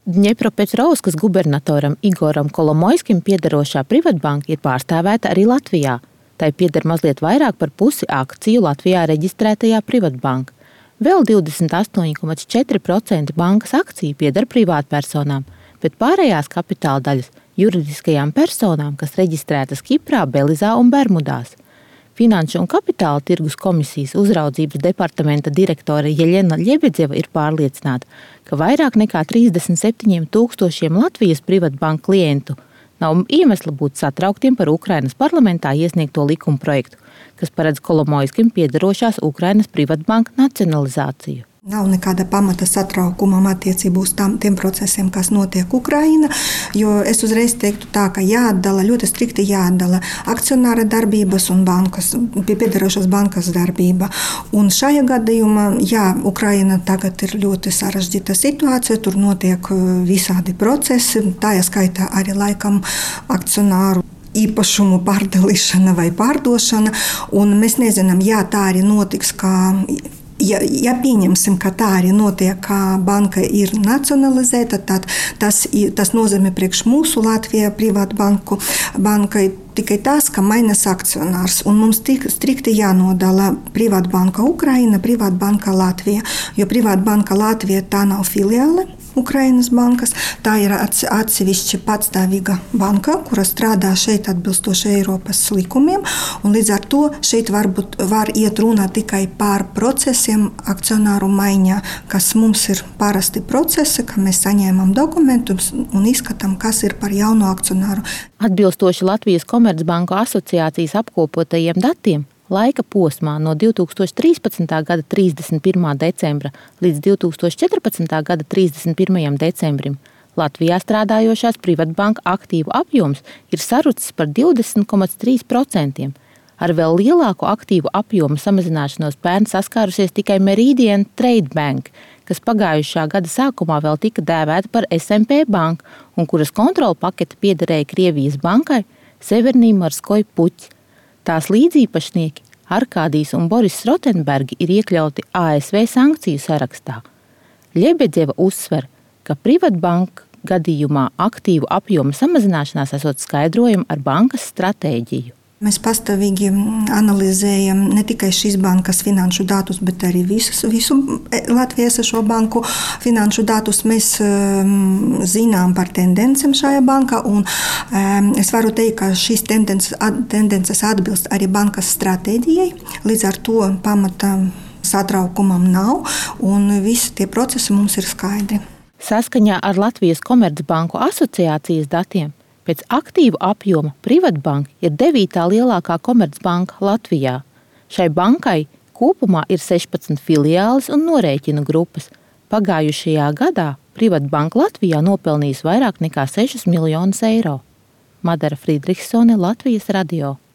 Dņepropetrovskas gubernatoram Igoram Kolomoiskim piederošā Privatbanka ir pārstāvēta arī Latvijā. Tai pieder mazliet vairāk par pusi akciju Latvijā reģistrētajā Privatbanka. Vēl 28,4% bankas akciju pieder privātpersonām, bet pārējās kapitāla daļas juridiskajām personām, kas reģistrētas Kiprā, Belizā un Bermudās. Finanšu un kapitāla tirgus komisijas uzraudzības departamenta direktore Jeļena Ļebedeva ir pārliecināta, ka vairāk nekā 37,000 Latvijas Privatbanka klientu nav iemesla būt satrauktiem par Ukrainas parlamentā iesniegto likuma projektu, kas paredz Kolomoiskim piederošās Ukrainas Privatbanka nacionalizāciju. Nav nekāda pamata satraukumam attiecībā uz tiem procesiem, kas notiek Ukraina, jo es uzreiz teiktu tā, ka ļoti strikti jāatdala akcionāra darbības un bankas, piederošās bankas darbība. Un šajā gadījumā, Ukraina tagad ir ļoti sarežģīta situācija, tur notiek visādi procesi, tā skaitā arī laikam akcionāru īpašumu pārdalīšana vai pārdošana, un mēs nezinām, tā arī notiks, Ja pieņemsim, ka tā arī notiek, ka banka ir nacionalizēta, tad tas nozīmē priekš mūsu Latvijā Privātbanku bankai tikai tas, ka mainās akcionārs. Un mums strikti jānodala Privātbanka Ukraina, Privātbanka Latvija, jo Privātbanka Latvija tā nav filiāle Ukrainas bankas, tā ir atsevišķa patstāvīga banka, kura strādā šeit atbilstoši Eiropas likumiem, un līdz ar to šeit var iet runa tikai par procesiem akcionāru maiņā, kas mums ir parasti procesi, ka mēs saņēmam dokumentus un izskatām, kas ir par jauno akcionāru. Atbilstoši Latvijas Komercbanku asociācijas apkopotajiem datiem, laika posmā no 2013. gada 31. decembra līdz 2014. gada 31. decembrim Latvijā strādājošās Privatbanka aktīvu apjoms ir sarucis par 20,3%. Ar vēl lielāku aktīvu apjomu samazināšanos pērn saskārusies tikai Meridian Trade Bank, kas pagājušā gada sākumā vēl tika dēvēta par SMP banku un kuras kontrola pakete piederēja Krievijas bankai Severnij Morskoj Puķi. Tās līdzīpašnieki Arkādijs un Boris Rotenbergi ir iekļauti ASV sankciju sarakstā. Ļebedeva uzsver, ka Privatbanka gadījumā aktīvu apjoma samazināšanās esot skaidrojama ar bankas stratēģiju. Mēs pastāvīgi analizējam ne tikai šīs bankas finanšu datus, bet arī visu Latvijas esošo banku finanšu datus. Mēs zinām par tendencēm šajā bankā, un es varu teikt, ka šīs tendences atbilst arī bankas stratēģijai. Līdz ar to pamata satraukumam nav, un visi tie procesi mums ir skaidri. Saskaņā ar Latvijas Komercbanku asociācijas datiem pēc aktīvu apjoma Privatbanka ir 9. lielākā komercbanka Latvijā. Šai bankai kopumā ir 16 filiāles un norēķinu grupas. Pagājušajā gadā Privatbanka Latvijā nopelnījusi vairāk nekā 6 miljonus eiro. Madara Friedrichsone, Latvijas radio.